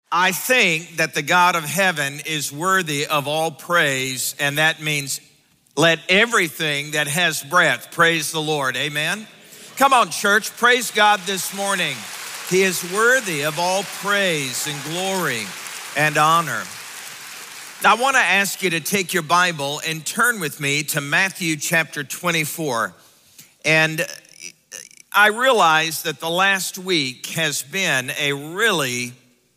I think that the God of heaven is worthy of all praise, and that means let everything that has breath praise the Lord. Amen? Come on, church, praise God this morning. He is worthy of all praise and glory and honor. Now, I want to ask you to take your Bible and turn with me to Matthew chapter 24. And I realize that the last week has been a really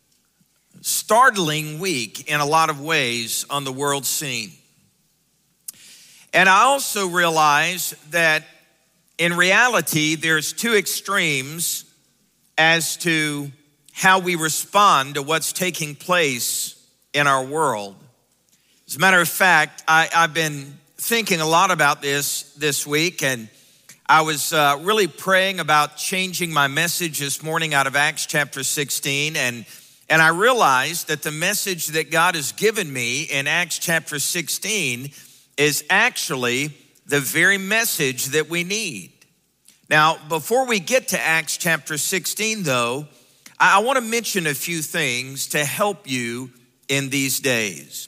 startling week in a lot of ways on the world scene. And I also realize that in reality, there's two extremes as to how we respond to what's taking place in our world. As a matter of fact, I've been thinking a lot about this week, and I was really praying about changing my message this morning out of Acts chapter 16, and I realized that the message that God has given me in Acts chapter 16 is actually the very message that we need. Now, before we get to Acts chapter 16, though, I want to mention a few things to help you in these days.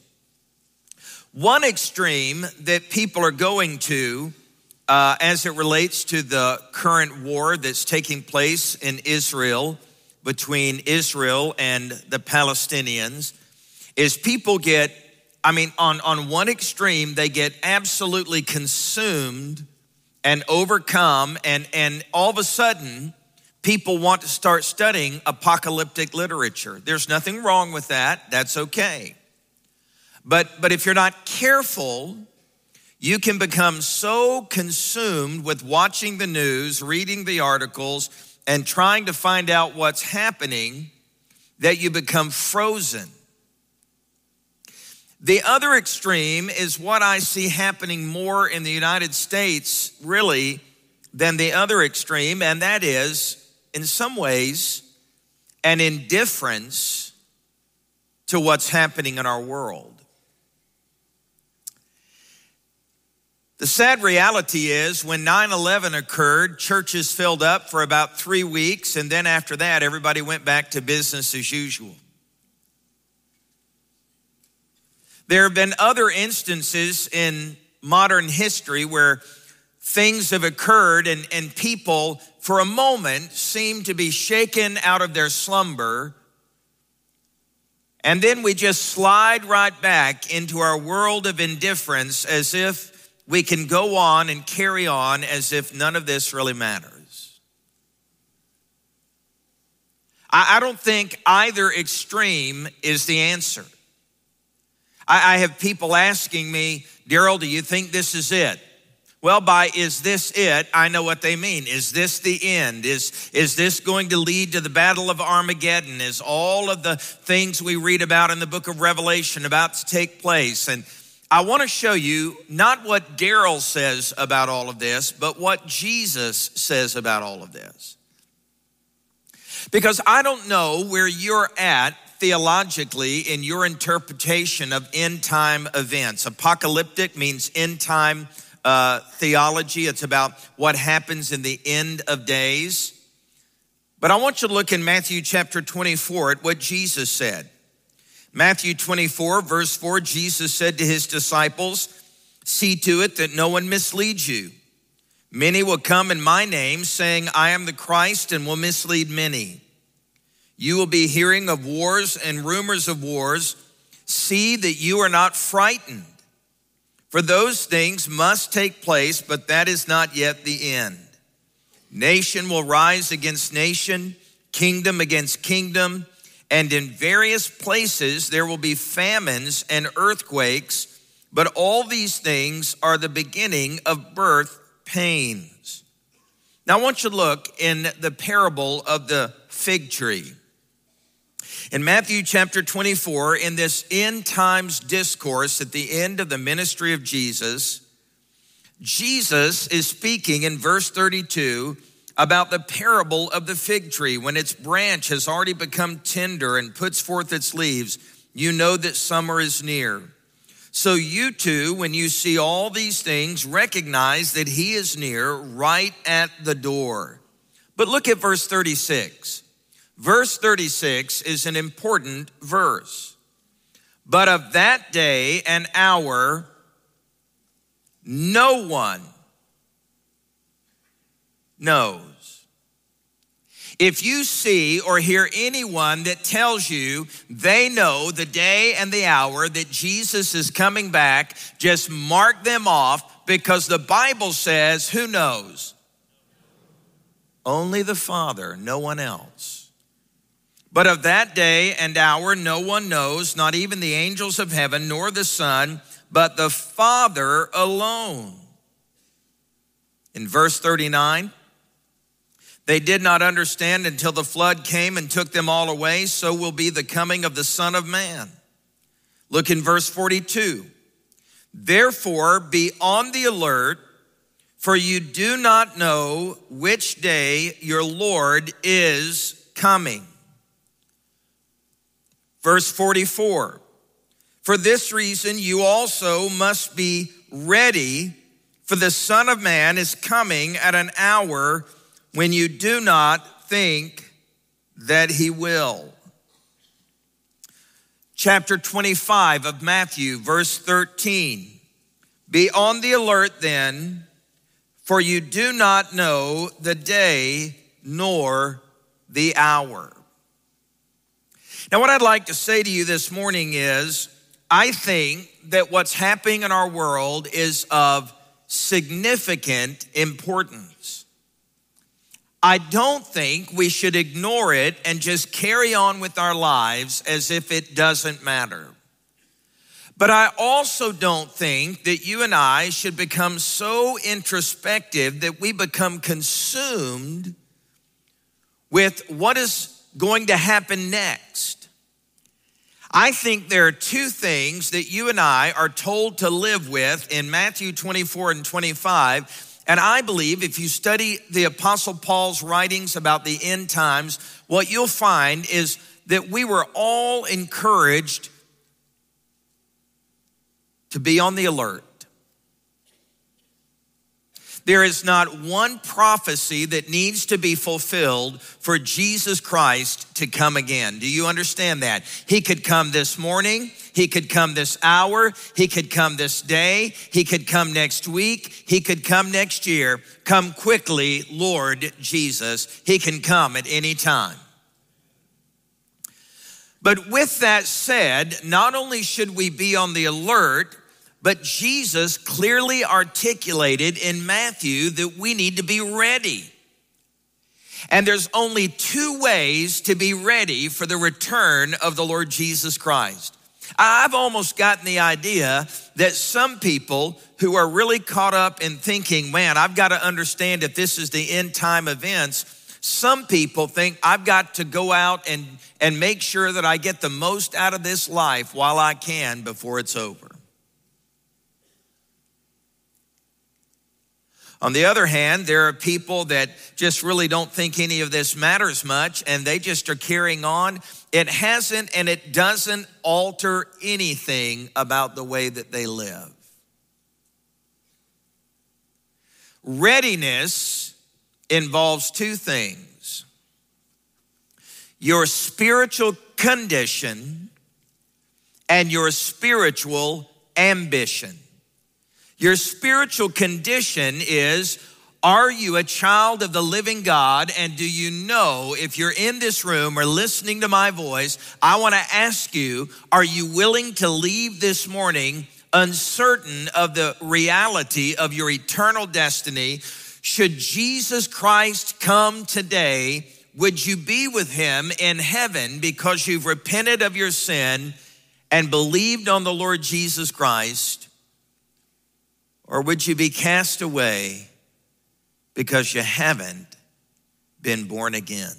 One extreme that people are going to as it relates to the current war that's taking place in Israel, between Israel and the Palestinians, is people get, on one extreme, they get absolutely consumed and overcome, and all of a sudden, people want to start studying apocalyptic literature. There's nothing wrong with that. That's okay. But if you're not careful, you can become so consumed with watching the news, reading the articles, and trying to find out what's happening that you become frozen. The other extreme is what I see happening more in the United States, really, than the other extreme, and that is, in some ways, an indifference to what's happening in our world. The sad reality is when 9/11 occurred, churches filled up for about 3 weeks, and then after that, everybody went back to business as usual. There have been other instances in modern history where things have occurred and people, for a moment, seem to be shaken out of their slumber, and then we just slide right back into our world of indifference as if we can go on and carry on as if none of this really matters. I don't think either extreme is the answer. I have people asking me, Daryl, do you think this is it? Well, by is this it, I know what they mean. Is this the end? Is this going to lead to the battle of Armageddon? Is all of the things we read about in the book of Revelation about to take place? And I want to show you not what Daryl says about all of this, but what Jesus says about all of this. Because I don't know where you're at theologically in your interpretation of end time events. Apocalyptic means end time theology. It's about what happens in the end of days. But I want you to look in Matthew chapter 24 at what Jesus said. Matthew 24, verse 4, Jesus said to his disciples, "See to it that no one misleads you. Many will come in my name, saying, I am the Christ, and will mislead many. You will be hearing of wars and rumors of wars. See that you are not frightened. For those things must take place, but that is not yet the end. Nation will rise against nation, kingdom against kingdom, and in various places there will be famines and earthquakes, but all these things are the beginning of birth pains." Now I want you to look in the parable of the fig tree. In Matthew chapter 24, in this end times discourse at the end of the ministry of Jesus, Jesus is speaking in verse 32 about the parable of the fig tree. When its branch has already become tender and puts forth its leaves, you know that summer is near. So you too, when you see all these things, recognize that he is near, right at the door. But look at verse 36. Verse 36 is an important verse. But of that day and hour, no one knows. If you see or hear anyone that tells you they know the day and the hour that Jesus is coming back, just mark them off, because the Bible says, who knows? Only the Father, no one else. But of that day and hour no one knows, not even the angels of heaven, nor the Son, but the Father alone. In verse 39, they did not understand until the flood came and took them all away. So will be the coming of the Son of Man. Look in verse 42. Therefore, be on the alert, for you do not know which day your Lord is coming. Verse 44. For this reason, you also must be ready, for the Son of Man is coming at an hour when you do not think that he will. Chapter 25 of Matthew, verse 13. Be on the alert then, for you do not know the day nor the hour. Now, what I'd like to say to you this morning is, I think that what's happening in our world is of significant importance. I don't think we should ignore it and just carry on with our lives as if it doesn't matter. But I also don't think that you and I should become so introspective that we become consumed with what is going to happen next. I think there are two things that you and I are told to live with in Matthew 24 and 25. And I believe if you study the Apostle Paul's writings about the end times, what you'll find is that we were all encouraged to be on the alert. There is not one prophecy that needs to be fulfilled for Jesus Christ to come again. Do you understand that? He could come this morning. He could come this hour. He could come this day. He could come next week. He could come next year. Come quickly, Lord Jesus. He can come at any time. But with that said, not only should we be on the alert, but Jesus clearly articulated in Matthew that we need to be ready. And there's only two ways to be ready for the return of the Lord Jesus Christ. I've almost gotten the idea that some people who are really caught up in thinking, man, I've got to understand if this is the end time events. Some people think I've got to go out and make sure that I get the most out of this life while I can before it's over. On the other hand, there are people that just really don't think any of this matters much, and they just are carrying on. It hasn't and it doesn't alter anything about the way that they live. Readiness involves two things: your spiritual condition and your spiritual ambition. Your spiritual condition is, are you a child of the living God? And do you know, if you're in this room or listening to my voice, I want to ask you, are you willing to leave this morning uncertain of the reality of your eternal destiny? Should Jesus Christ come today, would you be with him in heaven because you've repented of your sin and believed on the Lord Jesus Christ? Or would you be cast away because you haven't been born again?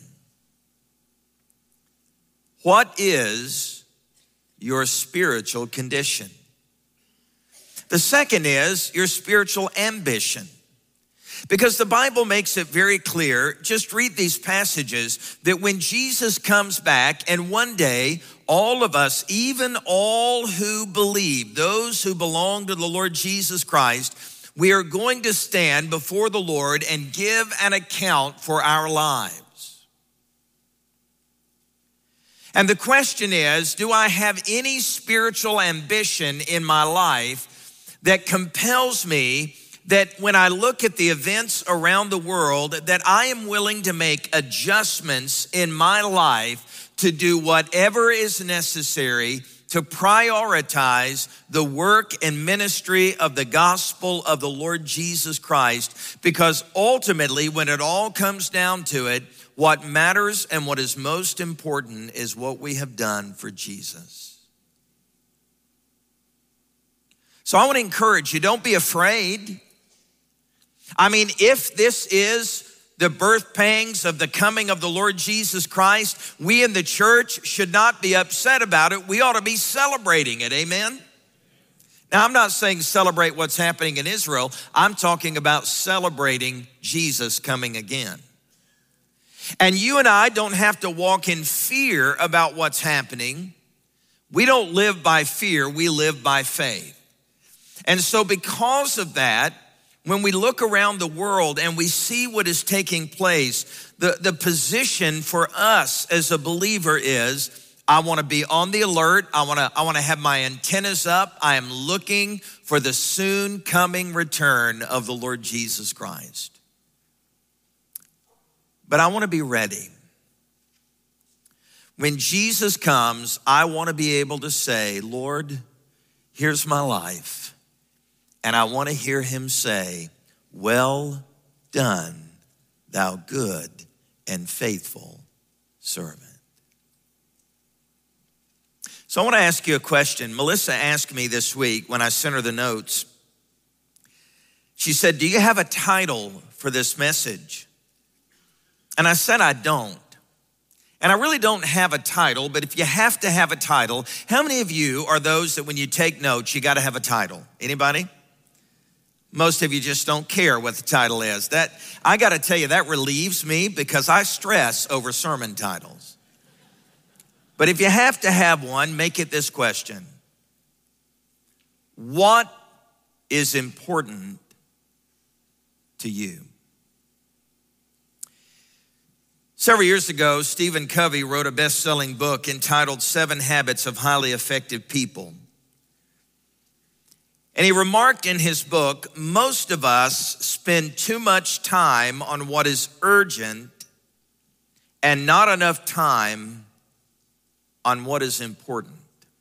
What is your spiritual condition? The second is your spiritual ambition. Because the Bible makes it very clear, just read these passages, that when Jesus comes back, and one day all of us, even all who believe, those who belong to the Lord Jesus Christ, we are going to stand before the Lord and give an account for our lives. And the question is, do I have any spiritual ambition in my life that compels me that when I look at the events around the world, that I am willing to make adjustments in my life to do whatever is necessary to prioritize the work and ministry of the gospel of the Lord Jesus Christ? Because ultimately, when it all comes down to it, what matters and what is most important is what we have done for Jesus. So I want to encourage you, don't be afraid. I mean, if this is the birth pangs of the coming of the Lord Jesus Christ, we in the church should not be upset about it. We ought to be celebrating it, amen? Now, I'm not saying celebrate what's happening in Israel. I'm talking about celebrating Jesus coming again. And you and I don't have to walk in fear about what's happening. We don't live by fear, we live by faith. And so because of that, when we look around the world and we see what is taking place, the position for us as a believer is, I want to be on the alert. I want to have my antennas up. I am looking for the soon coming return of the Lord Jesus Christ. But I want to be ready. When Jesus comes, I want to be able to say, Lord, here's my life. And I want to hear him say, well done, thou good and faithful servant. So I want to ask you a question. Melissa asked me this week when I sent her the notes. She said, do you have a title for this message? And I said, I don't. And I really don't have a title, but if you have to have a title, how many of you are those that when you take notes, you got to have a title? Anybody? Most of you just don't care what the title is. That, I got to tell you, that relieves me because I stress over sermon titles. But if you have to have one, make it this question. What is important to you? Several years ago, Stephen Covey wrote a best-selling book entitled 7 Habits of Highly Effective People. And he remarked in his book, most of us spend too much time on what is urgent and not enough time on what is important.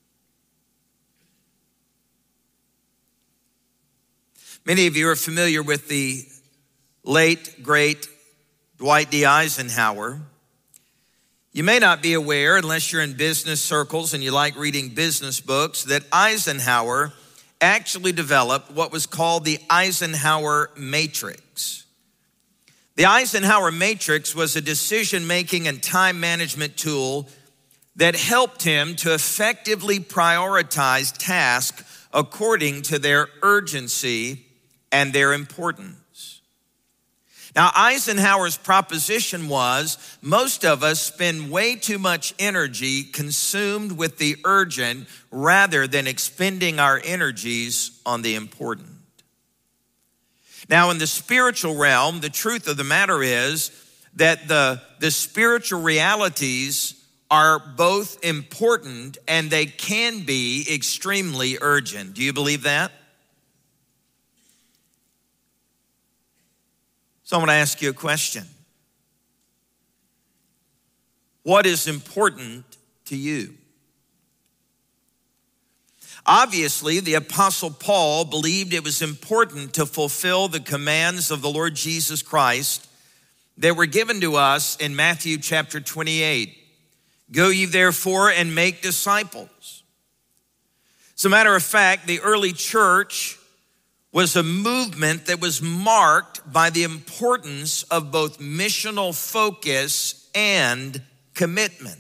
Many of you are familiar with the late, great Dwight D. Eisenhower. You may not be aware, unless you're in business circles and you like reading business books, that Eisenhower actually developed what was called the Eisenhower Matrix. The Eisenhower Matrix was a decision-making and time management tool that helped him to effectively prioritize tasks according to their urgency and their importance. Now, Eisenhower's proposition was, most of us spend way too much energy consumed with the urgent rather than expending our energies on the important. Now, in the spiritual realm, the truth of the matter is that the spiritual realities are both important and they can be extremely urgent. Do you believe that? So I'm going to ask you a question. What is important to you? Obviously, the Apostle Paul believed it was important to fulfill the commands of the Lord Jesus Christ that were given to us in Matthew chapter 28. Go ye therefore and make disciples. As a matter of fact, the early church was a movement that was marked by the importance of both missional focus and commitment.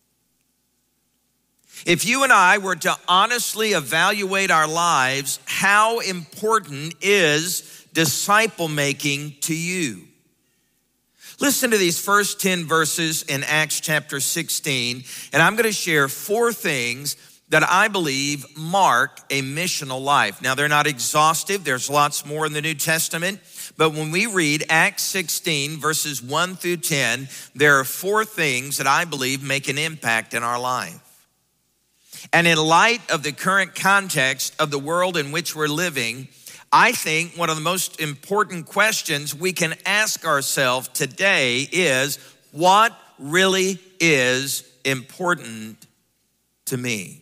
If you and I were to honestly evaluate our lives, how important is disciple making to you? Listen to these first 10 verses in Acts chapter 16, and I'm going to share 4 things that I believe mark a missional life. Now, they're not exhaustive. There's lots more in the New Testament, But when we read Acts 16, verses 1 through 10, there are 4 things that I believe make an impact in our life. And in light of the current context of the world in which we're living, I think one of the most important questions we can ask ourselves today is, what really is important to me?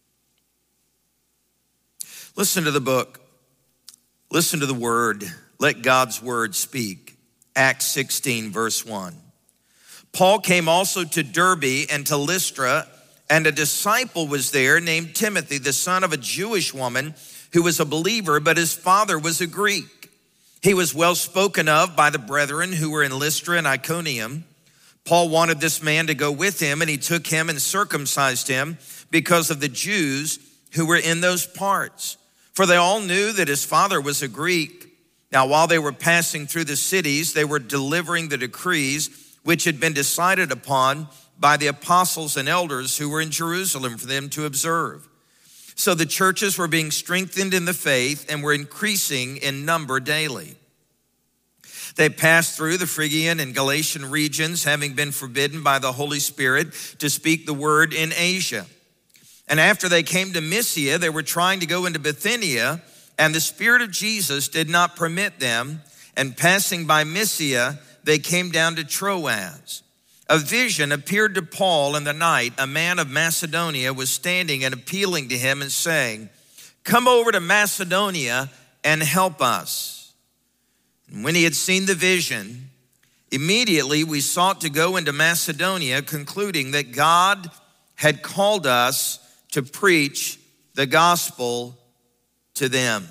Listen to the book. Listen to the word. Let God's word speak. Acts 16, verse 1. Paul came also to Derbe and to Lystra, and a disciple was there named Timothy, the son of a Jewish woman who was a believer, but his father was a Greek. He was well spoken of by the brethren who were in Lystra and Iconium. Paul wanted this man to go with him, and he took him and circumcised him because of the Jews who were in those parts. For they all knew that his father was a Greek. Now, while they were passing through the cities, they were delivering the decrees which had been decided upon by the apostles and elders who were in Jerusalem for them to observe. So the churches were being strengthened in the faith and were increasing in number daily. They passed through the Phrygian and Galatian regions, having been forbidden by the Holy Spirit to speak the word in Asia. And after they came to Mysia, they were trying to go into Bithynia, and the Spirit of Jesus did not permit them. And passing by Mysia, they came down to Troas. A vision appeared to Paul in the night. A man of Macedonia was standing and appealing to him and saying, "Come over to Macedonia and help us." And when he had seen the vision, immediately we sought to go into Macedonia, concluding that God had called us to preach the gospel to them.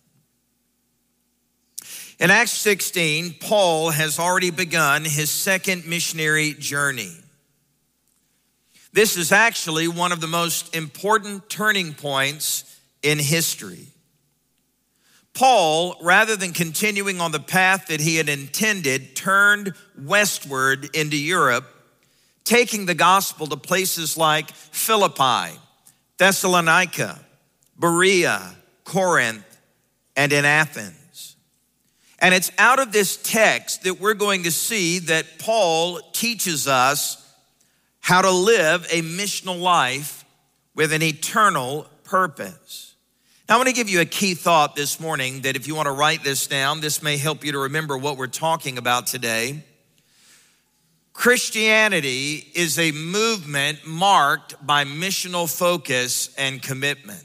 In Acts 16, Paul has already begun his second missionary journey. This is actually one of the most important turning points in history. Paul, rather than continuing on the path that he had intended, turned westward into Europe, taking the gospel to places like Philippi, Thessalonica, Berea, Corinth, and in Athens. And it's out of this text that we're going to see that Paul teaches us how to live a missional life with an eternal purpose. Now, I want to give you a key thought this morning that if you want to write this down, this may help you to remember what we're talking about today. Christianity is a movement marked by missional focus and commitment.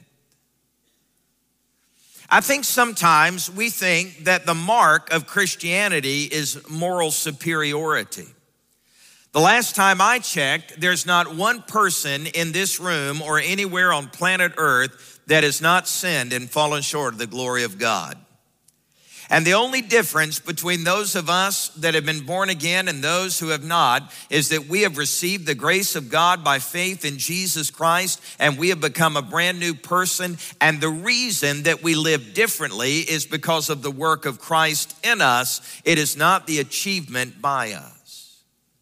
I think sometimes we think that the mark of Christianity is moral superiority. The last time I checked, there's not one person in this room or anywhere on planet Earth that has not sinned and fallen short of the glory of God. And the only difference between those of us that have been born again and those who have not is that we have received the grace of God by faith in Jesus Christ, and we have become a brand new person. And the reason that we live differently is because of the work of Christ in us. It is not the achievement by us.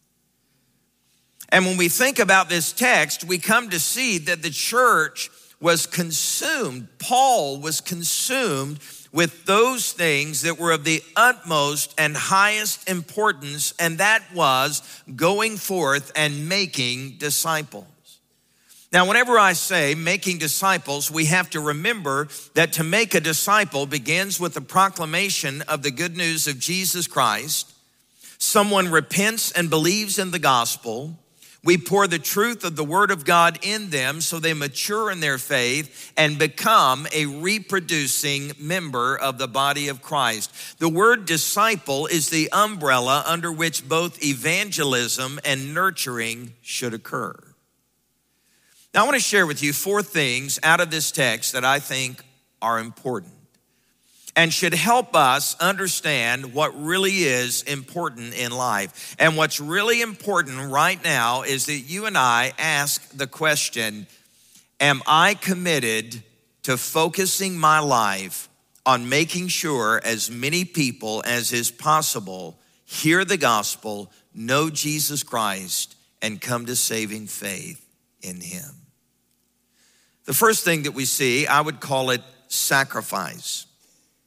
And when we think about this text, we come to see that the church was consumed. Paul was consumed with those things that were of the utmost and highest importance, and that was going forth and making disciples. Now, whenever I say making disciples, we have to remember that to make a disciple begins with the proclamation of the good news of Jesus Christ. Someone repents and believes in the gospel. We pour the truth of the word of God in them so they mature in their faith and become a reproducing member of the body of Christ. The word disciple is the umbrella under which both evangelism and nurturing should occur. Now, I want to share with you 4 things out of this text that I think are important and should help us understand what really is important in life. And what's really important right now is that you and I ask the question, am I committed to focusing my life on making sure as many people as is possible hear the gospel, know Jesus Christ, and come to saving faith in him? The first thing that we see, I would call it sacrifice.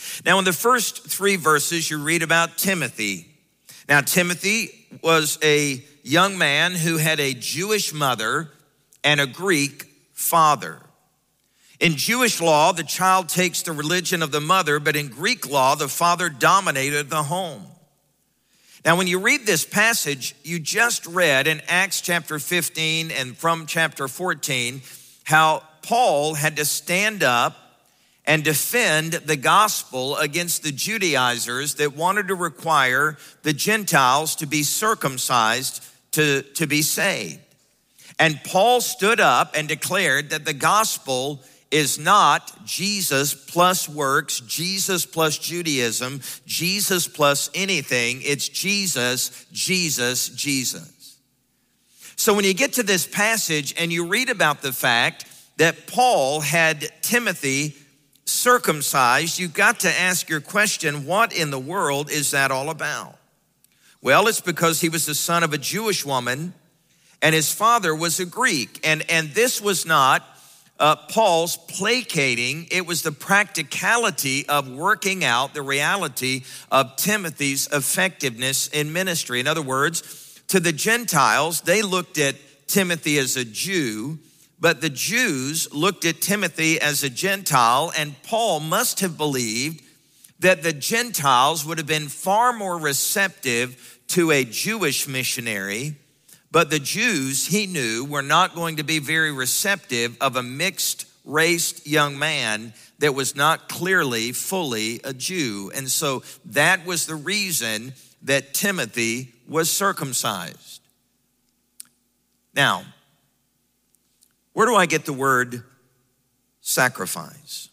Now, in the first 3 verses, you read about Timothy. Now, Timothy was a young man who had a Jewish mother and a Greek father. In Jewish law, the child takes the religion of the mother, but in Greek law, the father dominated the home. Now, when you read this passage, you just read in Acts chapter 15 and from chapter 14, how Paul had to stand up and defend the gospel against the Judaizers that wanted to require the Gentiles to be circumcised to be saved. And Paul stood up and declared that the gospel is not Jesus plus works, Jesus plus Judaism, Jesus plus anything. It's Jesus, Jesus, Jesus. So when you get to this passage and you read about the fact that Paul had Timothy circumcised, you've got to ask your question, what in the world is that all about? Well, it's because he was the son of a Jewish woman and his father was a Greek. And this was not Paul's placating. It was the practicality of working out the reality of Timothy's effectiveness in ministry. In other words, to the Gentiles, they looked at Timothy as a Jew, but the Jews looked at Timothy as a Gentile, and Paul must have believed that the Gentiles would have been far more receptive to a Jewish missionary, but the Jews, he knew, were not going to be very receptive of a mixed-raced young man that was not clearly fully a Jew. And so that was the reason that Timothy was circumcised. Now, where do I get the word sacrifice?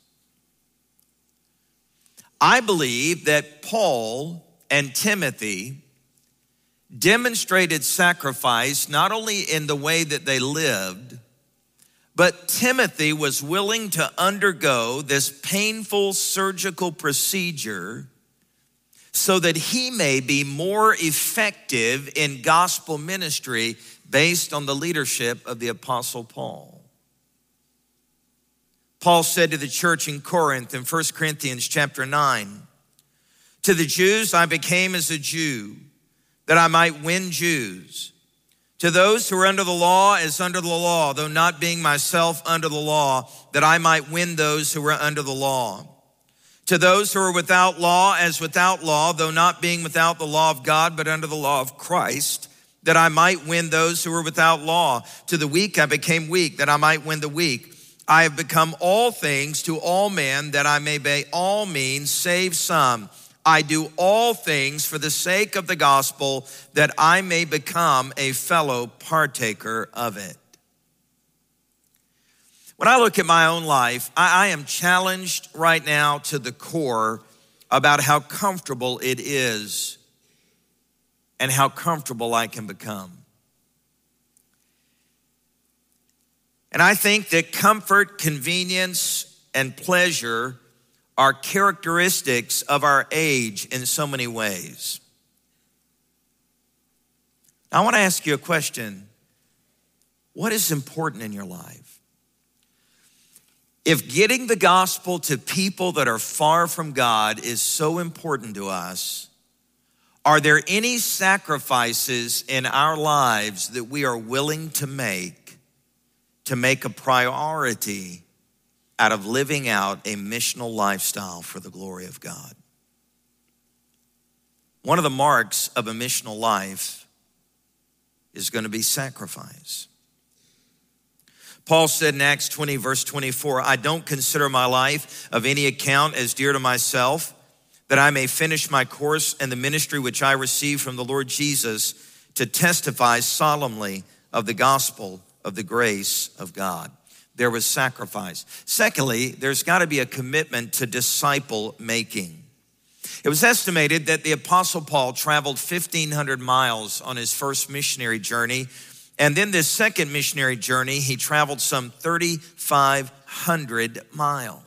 I believe that Paul and Timothy demonstrated sacrifice not only in the way that they lived, but Timothy was willing to undergo this painful surgical procedure so that he may be more effective in gospel ministry based on the leadership of the Apostle Paul. Paul said to the church in Corinth in 1 Corinthians chapter 9, "To the Jews I became as a Jew, that I might win Jews. To those who are under the law as under the law, though not being myself under the law, that I might win those who are under the law. To those who are without law as without law, though not being without the law of God, but under the law of Christ, that I might win those who are without law. To the weak I became weak, that I might win the weak. I have become all things to all men, that I may by all means save some. I do all things for the sake of the gospel, that I may become a fellow partaker of it." When I look at my own life, I am challenged right now to the core about how comfortable it is and how comfortable I can become. And I think that comfort, convenience, and pleasure are characteristics of our age in so many ways. I want to ask you a question. What is important in your life? If getting the gospel to people that are far from God is so important to us, are there any sacrifices in our lives that we are willing to make a priority out of living out a missional lifestyle for the glory of God? One of the marks of a missional life is going to be sacrifice. Paul said in Acts 20, verse 24, "I don't consider my life of any account as dear to myself, that I may finish my course and the ministry which I received from the Lord Jesus, to testify solemnly of the gospel of the grace of God." There was sacrifice. Secondly, there's got to be a commitment to disciple making. It was estimated that the Apostle Paul traveled 1,500 miles on his first missionary journey. And then this second missionary journey, he traveled some 3,500 miles.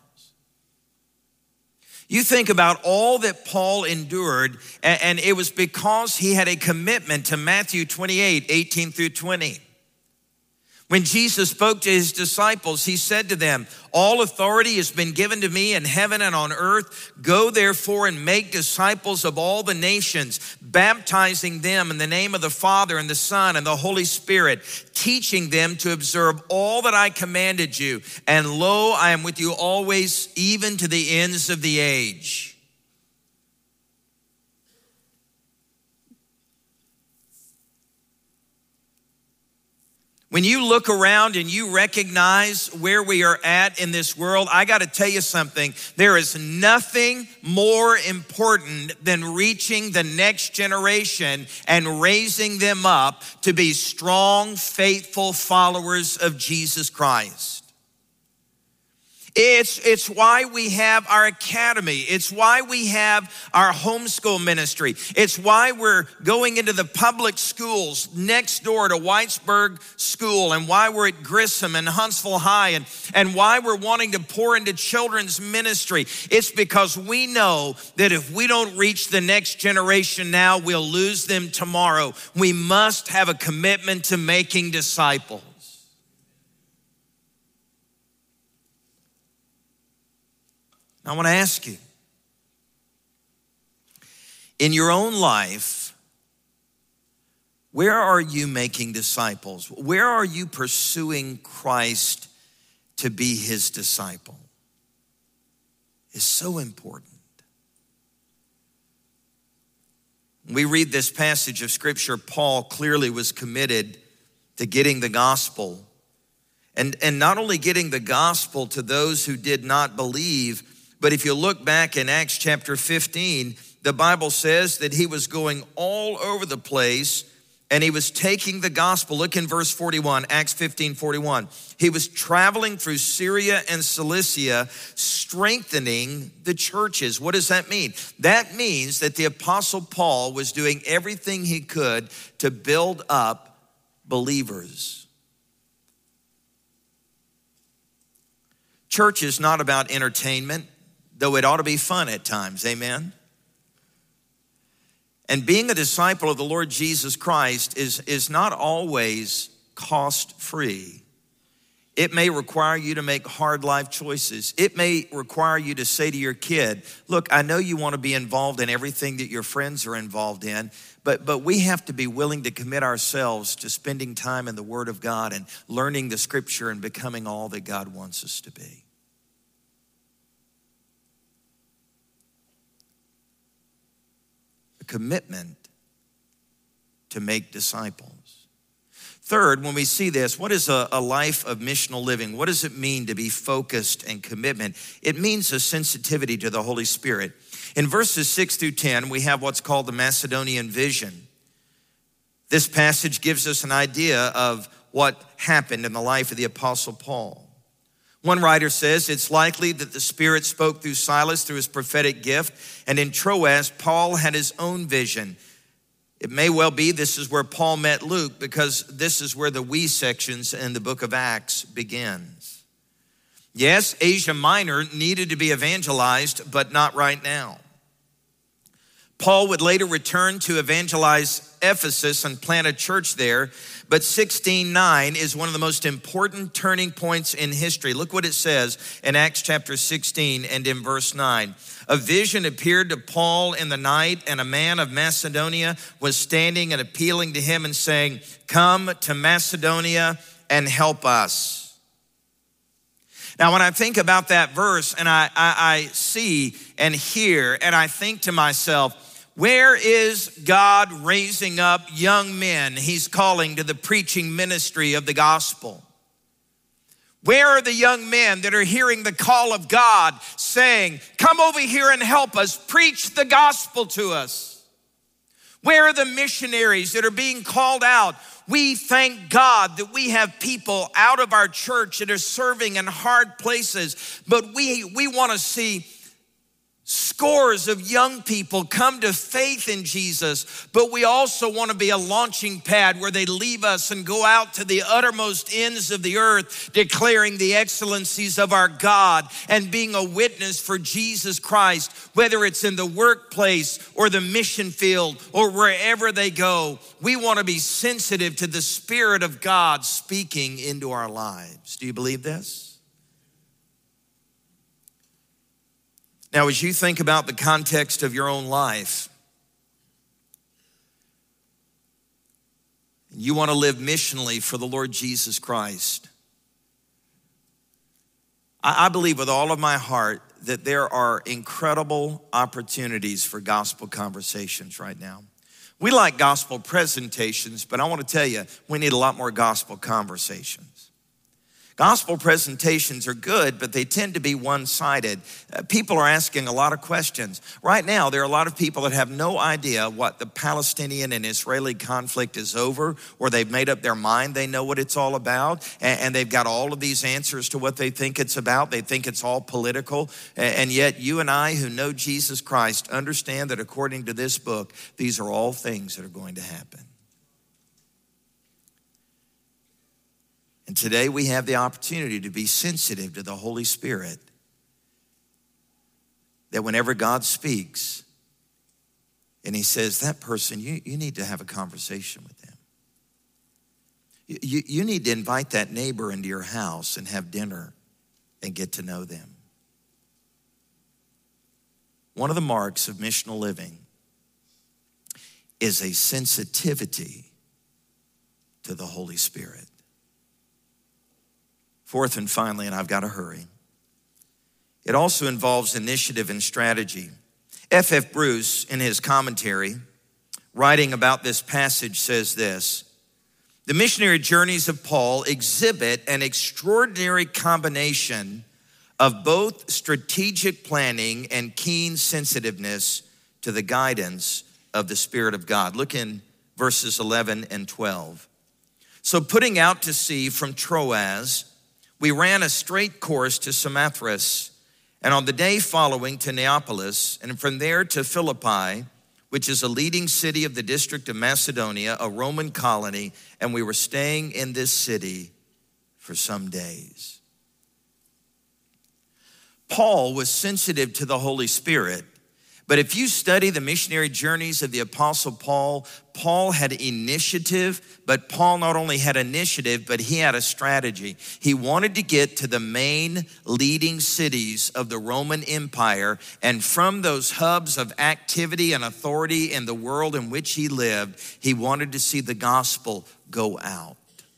You think about all that Paul endured, and it was because he had a commitment to Matthew 28, 18 through 20. When Jesus spoke to his disciples, he said to them, all authority has been given to me in heaven and on earth. Go therefore and make disciples of all the nations, baptizing them in the name of the Father and the Son and the Holy Spirit, teaching them to observe all that I commanded you. And lo, I am with you always, even to the ends of the age. When you look around and you recognize where we are at in this world, I got to tell you something. There is nothing more important than reaching the next generation and raising them up to be strong, faithful followers of Jesus Christ. It's why we have our academy. It's why we have our homeschool ministry. It's why we're going into the public schools next door to Whitesburg School, and why we're at Grissom and Huntsville High, and why we're wanting to pour into children's ministry. It's because we know that if we don't reach the next generation now, we'll lose them tomorrow. We must have a commitment to making disciples. I want to ask you, in your own life, where are you making disciples? Where are you pursuing Christ to be his disciple? It's so important. When we read this passage of Scripture, Paul clearly was committed to getting the gospel, and not only getting the gospel to those who did not believe, but if you look back in Acts chapter 15, the Bible says that he was going all over the place and he was taking the gospel. Look in verse 41, Acts 15:41. He was traveling through Syria and Cilicia, strengthening the churches. What does that mean? That means that the Apostle Paul was doing everything he could to build up believers. Church is not about entertainment, though it ought to be fun at times, amen? And being a disciple of the Lord Jesus Christ is not always cost-free. It may require you to make hard life choices. It may require you to say to your kid, look, I know you want to be involved in everything that your friends are involved in, but we have to be willing to commit ourselves to spending time in the Word of God and learning the Scripture and becoming all that God wants us to be. Commitment to make disciples. Third, when we see this, what is a life of missional living? What does it mean to be focused and commitment? It means a sensitivity to the Holy Spirit. In verses 6 through 10, we have what's called the Macedonian vision. This passage gives us an idea of what happened in the life of the Apostle Paul. One writer says it's likely that the Spirit spoke through Silas through his prophetic gift, and in Troas, Paul had his own vision. It may well be this is where Paul met Luke, because this is where the we sections in the book of Acts begins. Yes, Asia Minor needed to be evangelized, but not right now. Paul would later return to evangelize Ephesus and plant a church there, but 16:9 is one of the most important turning points in history. Look what it says in Acts chapter 16 and in verse 9. A vision appeared to Paul in the night, and a man of Macedonia was standing and appealing to him and saying, come to Macedonia and help us. Now, when I think about that verse and I see and hear, and I think to myself, where is God raising up young men he's calling to the preaching ministry of the gospel? Where are the young men that are hearing the call of God saying, come over here and help us, preach the gospel to us? Where are the missionaries that are being called out? We thank God that we have people out of our church that are serving in hard places, but we want to see scores of young people come to faith in Jesus, but we also want to be a launching pad where they leave us and go out to the uttermost ends of the earth, declaring the excellencies of our God and being a witness for Jesus Christ, whether it's in the workplace or the mission field or wherever they go. We want to be sensitive to the Spirit of God speaking into our lives. Do you believe this? Now, as you think about the context of your own life, you want to live missionally for the Lord Jesus Christ, I believe with all of my heart that there are incredible opportunities for gospel conversations right now. We like gospel presentations, but I want to tell you, we need a lot more gospel conversations. Gospel presentations are good, but they tend to be one-sided. People are asking a lot of questions. Right now, there are a lot of people that have no idea what the Palestinian and Israeli conflict is over, or they've made up their mind they know what it's all about, and they've got all of these answers to what they think it's about. They think it's all political, and yet you and I who know Jesus Christ understand that according to this book, these are all things that are going to happen. And today we have the opportunity to be sensitive to the Holy Spirit. That whenever God speaks and he says, that person, you need to have a conversation with them. You need to invite that neighbor into your house and have dinner and get to know them. One of the marks of missional living is a sensitivity to the Holy Spirit. Fourth and finally, and I've got to hurry, it also involves initiative and strategy. F.F. Bruce, in his commentary, writing about this passage, says this: the missionary journeys of Paul exhibit an extraordinary combination of both strategic planning and keen sensitiveness to the guidance of the Spirit of God. Look in verses 11 and 12. So putting out to sea from Troas, we ran a straight course to Samothrace, and on the day following to Neapolis, and from there to Philippi, which is a leading city of the district of Macedonia, a Roman colony, and we were staying in this city for some days. Paul was sensitive to the Holy Spirit, but if you study the missionary journeys of the Apostle Paul, Paul had initiative, but Paul not only had initiative, but he had a strategy. He wanted to get to the main leading cities of the Roman Empire, and from those hubs of activity and authority in the world in which he lived, he wanted to see the gospel go out.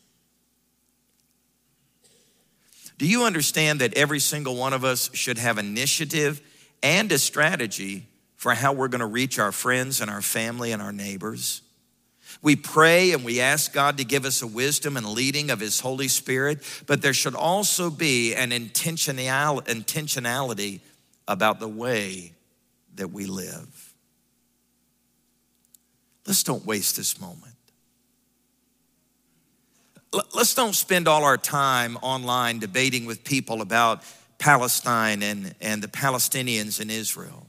Do you understand that every single one of us should have initiative and a strategy for how we're going to reach our friends and our family and our neighbors? We pray and we ask God to give us a wisdom and leading of his Holy Spirit, but there should also be an intentionality about the way that we live. Let's don't waste this moment. Let's don't spend all our time online debating with people about Palestine and the Palestinians in Israel.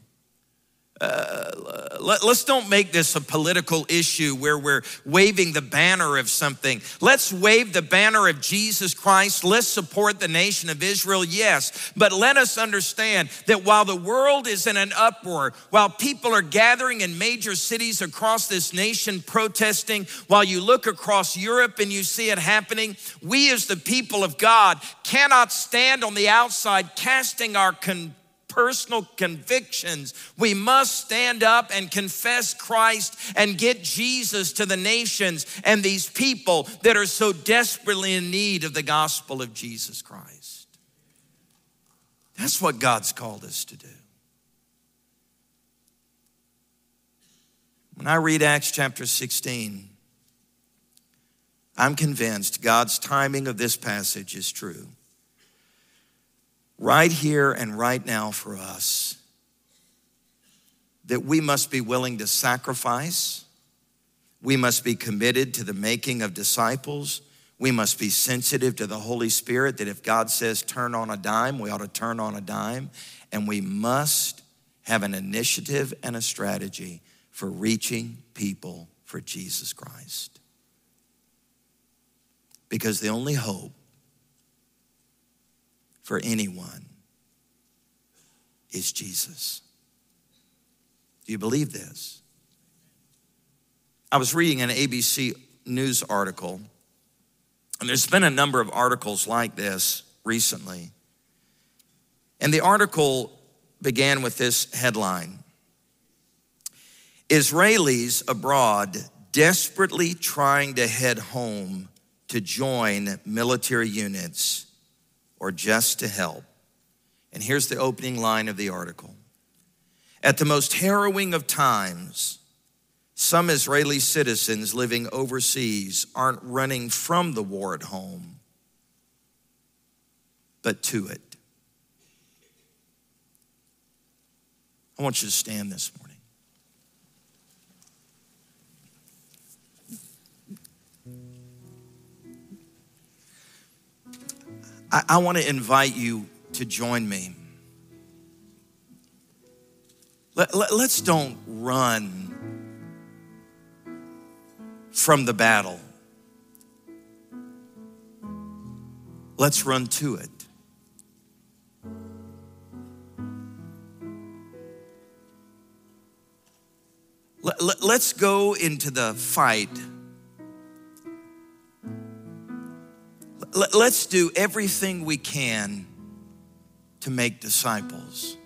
Let's don't make this a political issue where we're waving the banner of something. Let's wave the banner of Jesus Christ. Let's support the nation of Israel, yes. But let us understand that while the world is in an uproar, while people are gathering in major cities across this nation protesting, while you look across Europe and you see it happening, we as the people of God cannot stand on the outside casting our personal convictions. We must stand up and confess Christ and get Jesus to the nations and these people that are so desperately in need of the gospel of Jesus Christ. That's what God's called us to do. When I read Acts chapter 16, I'm convinced God's timing of this passage is true. Right here and right now for us, that we must be willing to sacrifice. We must be committed to the making of disciples. We must be sensitive to the Holy Spirit, that if God says turn on a dime, we ought to turn on a dime. And we must have an initiative and a strategy for reaching people for Jesus Christ. Because the only hope for anyone is Jesus. Do you believe this? I was reading an ABC News article, and there's been a number of articles like this recently. And the article began with this headline: Israelis abroad desperately trying to head home to join military units or just to help. And here's the opening line of the article. At the most harrowing of times, some Israeli citizens living overseas aren't running from the war at home, but to it. I want you to stand this morning. I want to invite you to join me. Let's don't run from the battle. Let's run to it. Let's go into the fight. Let's do everything we can to make disciples.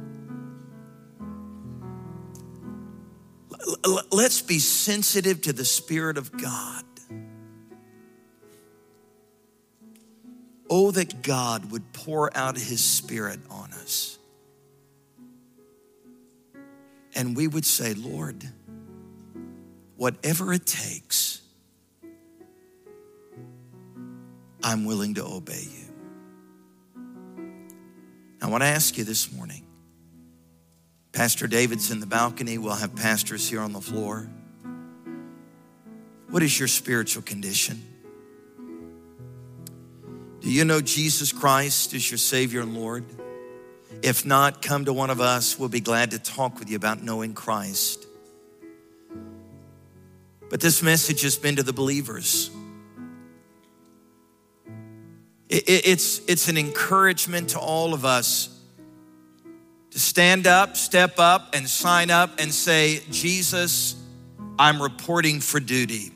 Let's be sensitive to the Spirit of God. Oh, that God would pour out His Spirit on us. And we would say, Lord, whatever it takes, I'm willing to obey you. I want to ask you this morning. Pastor David's in the balcony. We'll have pastors here on the floor. What is your spiritual condition? Do you know Jesus Christ is your Savior and Lord? If not, come to one of us. We'll be glad to talk with you about knowing Christ. But this message has been to the believers. It's an encouragement to all of us to stand up, step up, and sign up and say, Jesus, I'm reporting for duty.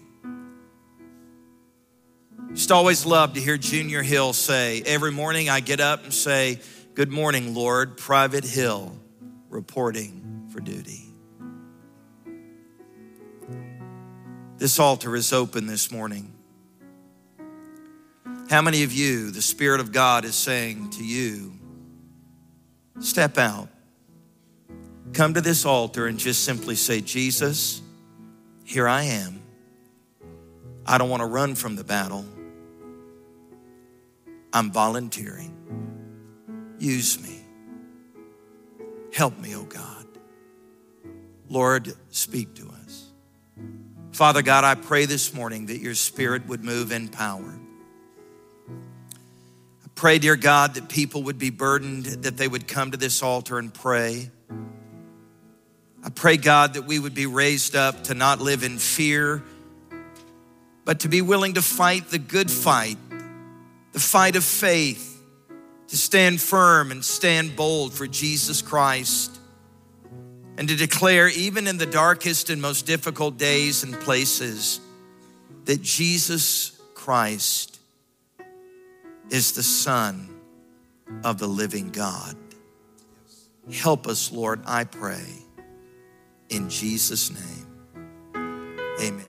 Just always love to hear Junior Hill say, every morning I get up and say, good morning, Lord, Private Hill, reporting for duty. This altar is open this morning. How many of you, the Spirit of God is saying to you, step out, come to this altar and just simply say, Jesus, here I am. I don't want to run from the battle. I'm volunteering. Use me. Help me, oh God. Lord, speak to us. Father God, I pray this morning that your Spirit would move in power. I pray, dear God, that people would be burdened, that they would come to this altar and pray. I pray, God, that we would be raised up to not live in fear, but to be willing to fight the good fight, the fight of faith, to stand firm and stand bold for Jesus Christ, and to declare, even in the darkest and most difficult days and places, that Jesus Christ is the Son of the living God. Help us, Lord, I pray, in Jesus' name. Amen.